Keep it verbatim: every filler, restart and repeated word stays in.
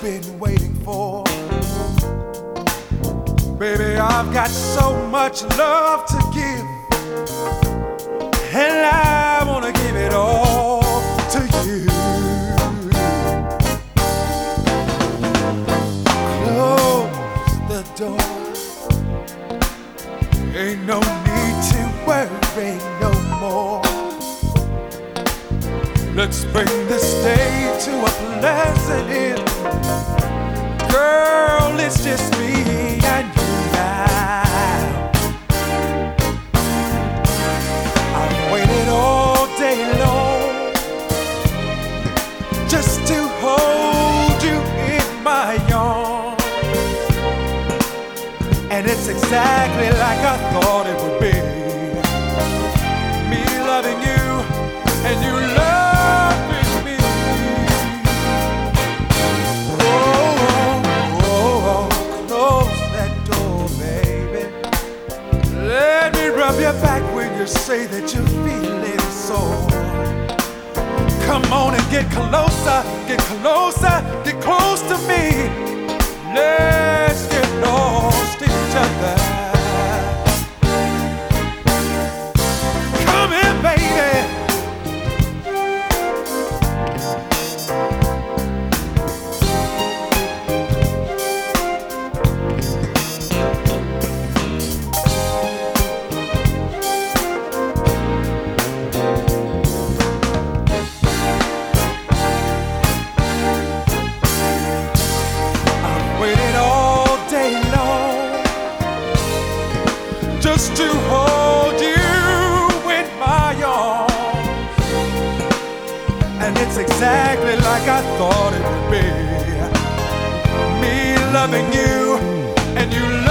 been waiting for. Baby, I've got so much love to give, and I wanna give it all to you. Close the door. Ain't no need to worry no more. Let's bring this day to a pleasant end. Girl, it's just me and you now. I've waited all day long just to hold you in my arms, and it's exactly like I thought it would be. Me loving you and you loving me. Oh, oh, oh, oh, close that door, baby. Let me rub your back when you say that you're feeling sore. Come on and get closer, get closer, get close to me. Let's get lost in each other. Come here, baby. Waited all day long just to hold you in my arms, and it's exactly like I thought it would be. Me loving you and you loving me.